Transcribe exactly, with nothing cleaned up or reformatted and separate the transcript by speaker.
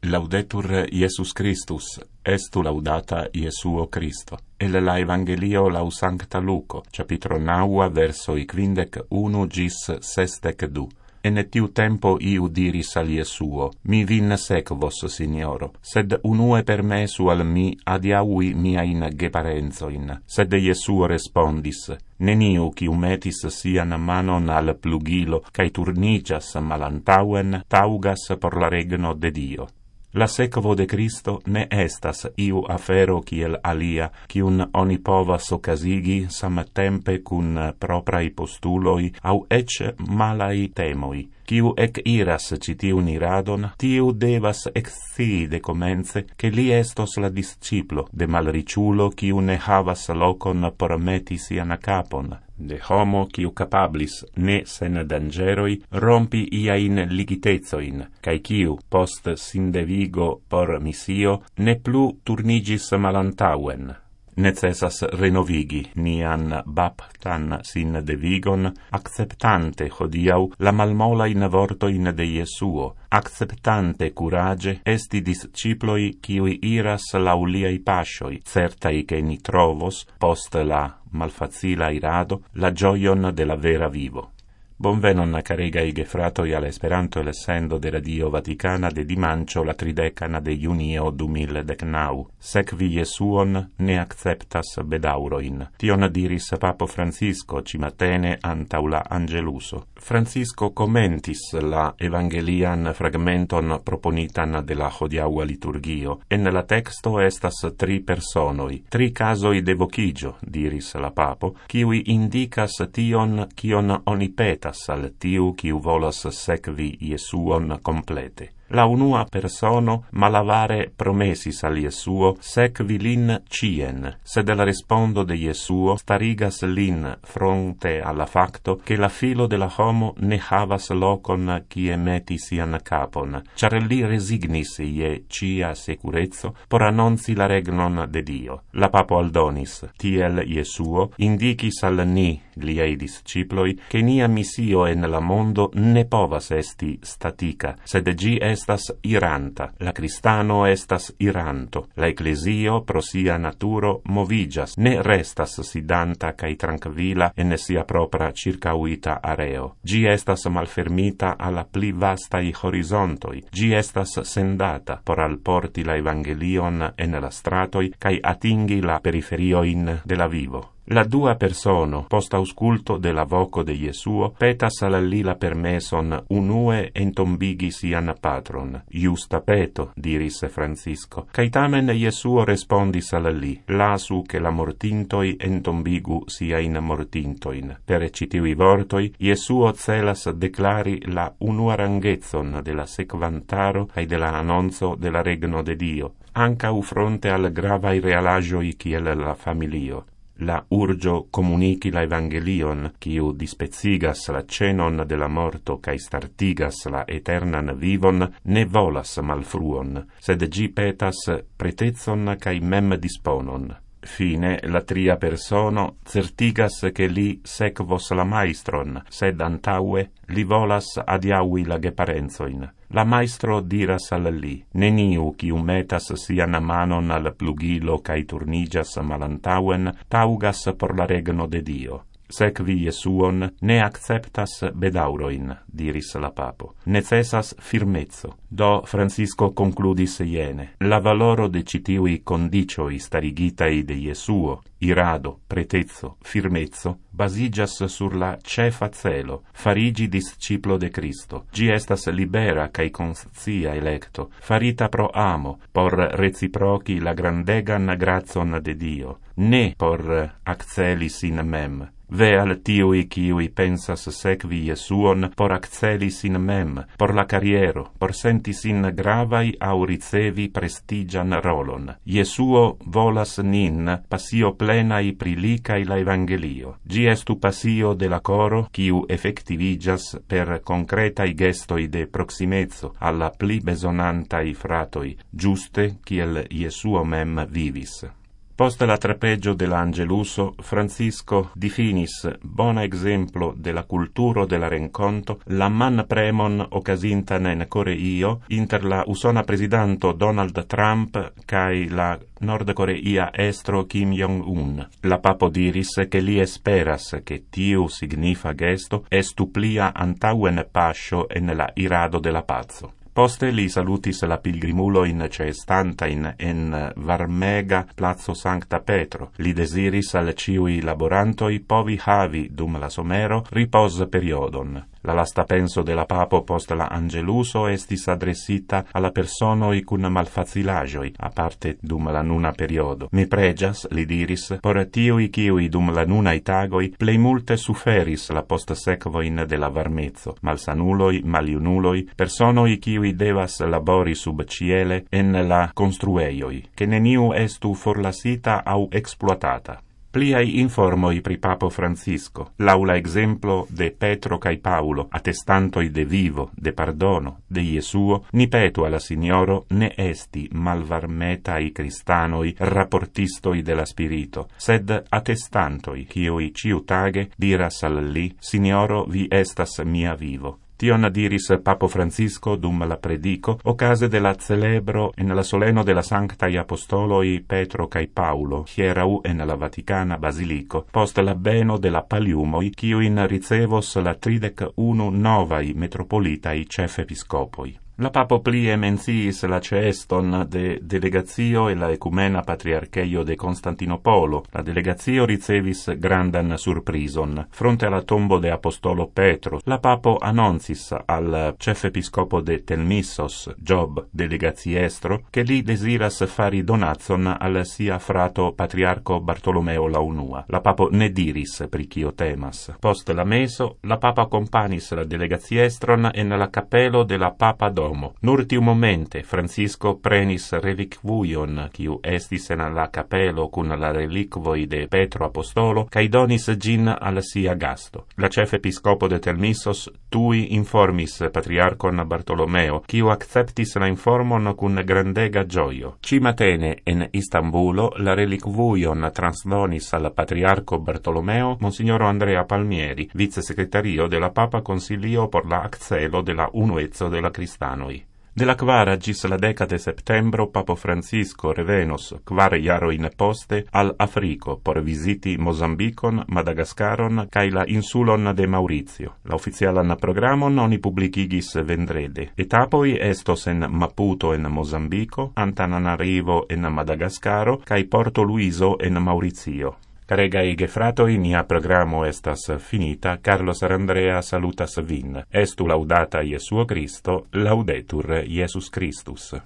Speaker 1: Laudetur Iesus Christus, estu laudata Iesuo Christo. El la Evangelio lau Sancta Luco, capitro naua versoi quindec unu gis sestec du. En tiu tempo iu diris al Iesuo, mi vin sequos, Signoro, sed unue permesu al mi adiaui miain geparenzoin. Sed Iesuo respondis, neniu quiu metis sian manon al plugilo, cae turnigas malantauen, taugas por la regno de Dio. La sequo de Cristo ne estas iu afero kiel alia, quiun oni povas occasigi samtempe cun proprai postuloi au ec malai temoi. Quiu ec iras citiun iradon, tiu devas excii de comence che li estos la disciplo de malriciulo quiu ne havas locon por meti sian capon, de homo quiu capablis, ne sen dangeroi, rompi iain ligitezoin, cae quiu, post sindevigo por missio, ne plu turnigis malantauen. Necessas renovigi nian baptan sin devigon, acceptante hodiau la malmolain vortoin de Iesuo, acceptante curage esti disciploi quiui iras lauliai pasioi, certai che ni trovos, post la malfacila irado, la gioion de la vera vivo. Bonvenon caregai gefratoi al Esperanto lessendo de Radio Vaticana de dimancio la tridecana de junio du mil decnau. Secvi Iesuon ne acceptas bedauroin. Tion diris Papo Francisco cimatene antaula Angeluso. Francisco commentis la evangelian fragmenton proponitan de la hodiaua liturgio. En la texto estas tri personoi, tri casoi de vocigio, diris la Papo, kiui indicas tion kion oni petas al tiu quiu volas sekvi Iesuon complete. La unua persono malavare promesis al Iesuo sekvi lin cien, sed la respondo de Iesuo starigas lin fronte alla facto che la filo de la homo ne havas locon quie meti sian capon, char li resignis ie cia securezzo por annonzi la regnon de Dio. La Papo aldonis, tiel Iesuo indicis al ni, liei disciploi, che nia missio en la mondo ne povas esti statica, sed gi estas iranta, la Cristano estas iranto, la Ecclesio pro sia naturo movigas, ne restas sidanta cae tranquilla en sia propra circauita areo. Gi estas malfermita alla pli vastai horizontoi, gi estas sendata por alporti la Evangelion en la stratoi cae atingi la periferioin de la vivo. La dua persono, post ausculto de la voco de Iesuo, petas al li la permeson unue entombigi sian patron. Justa peto, diris Francisco. Cai tamen Iesuo respondis al li, lasu che la mortintoi entombigu siain mortintoin. Per citivi vortoi, Iesuo celas declari la unuaranghezon de la sequantaro cae de la annonzo de la regno de Dio, ancau fronte al gravai realagioi kiel la familio. La urgio comunici la Evangelion, quiu dispezigas la cenon de la morto cae startigas la eternan vivon, ne volas malfruon, sed gi petas pretezon cae mem disponon. Fine, la tria persono certigas che li sequos la maestron, sed antaue li volas adiaui la geparenzoin. La maestro diras al li, neniu quiu metas sian manon al plugilo cae turnigas malantauen, taugas por la regno de Dio. Sekvi Iesuon ne acceptas bedauroin, diris la Papo. Necessas firmezzo. Do Francisco concludis iene. La valoro de citiui condicioi starigitai de Iesuo, irado, pretezzo, firmezzo, basigas sur la cefa celo, farigi disciplo de Cristo. Gi estas libera cae conscia electo, farita pro amo, por reciproci la grandegan grazon de Dio, ne por acceli sin mem. Ve al tiui quiui pensas sekvi Iesuon por acceli sin mem, por la carriero, por senti sin gravai au ricevi prestigian rolon. Iesuo volas nin passio plenai pri li cae la Evangelio. Gi estu passio de la coro, quiu effectivigas per concretai gestoi de proximezzo alla pli besonantai fratoi, giuste kiel Iesuo mem vivis. Post la trapeggio de l'Angeluso, Francisco difinis bona exemplo de la culturo de la renconto la man premon occasintan en Coreio inter la usona presidanto Donald Trump cae la Nord-Coreia estro Kim Jong-un. La papo diris che li esperas che tiu signifa gesto estu plia antauen pascio en la irado de la pazzo. Poste li salutis la pilgrimulo in ceestantain en varmega Plazo Sancta Petro. Li desiris al ciui laborantoi povi havi dum la somero ripos periodon. La lasta penso de la papo post la Angeluso estis adressita alla personoi cun malfacilagioi, aparte dum la nuna periodo. Mi pregias, li diris, por tiui ciui dum la nunai tagoi plei multe suferis la post sequoin de la varmezzo, malsanuloi, maliunuloi, personoi ciui devas labori sub ciele en la construeioi, che neniu estu forlasita au exploatata. Pliai informoi pri Papo Francisco, laula exemplo de Petro cae Paulo, attestantoi de vivo, de pardono, de Iesuo, ni petu alla Signoro ne esti malvarmetai cristanoi rapportistoi de la spirito, sed attestantoi, quioi ciutage diras al li, Signoro vi estas mia vivo. Tion diris Papo Francisco dum la predico, ocase de la celebro en la soleno de la Sanctai Apostoloi Petro cae Paulo, hierau en la Vaticana Basilico, post la beno de la paliumoi, quiuin ricevos la tridec unu novai metropolitai cef episcopoi. La papo plie menciis la ceeston de delegazio e la ecumena patriarcheio de Constantinopolo. La delegazio ricevis grandan surprison. Fronte alla tombo de apostolo Petro, la papo annoncis al cef episcopo de Telmissos, Job, delegaziestro, che li desiras fari donazon al sia frato patriarco Bartolomeo la unua. La papo ne diris pri cio temas. Post la meso, la papa accompanis la delegaziestron en la capelo de la Papa Domo. Nur tiu momente Francisco prenis reliquion quiu estis en la capelo cun la reliquoi de Petro Apostolo cae donis gin al sia gasto. La cef episcopo de Telmissos tui informis patriarcon Bartolomeo, quiu acceptis la informon cun grandega gioio. Ci matene en Istanbulo la reliquion transdonis al patriarco Bartolomeo Monsignoro Andrea Palmieri, vice secretario de la Papa Consilio por la accelo de la unuezzo de la Cristanoi. De la quara gis la deca de septembro Papo Francisco revenos quar iaroin poste al Africo por visiti Mozambicon, Madagascaron cae la insulon de Maurizio. La officialan programon oni publicigis vendrede. Etapoi estos en Maputo en Mozambico, Antananarivo en Madagascaro cae Porto Luiso en Maurizio. Caregai gefratoi, nia programo estas finita. Carlos Arandrea salutas vin. Estu laudata Iesuo Christo, laudetur Iesus Christus.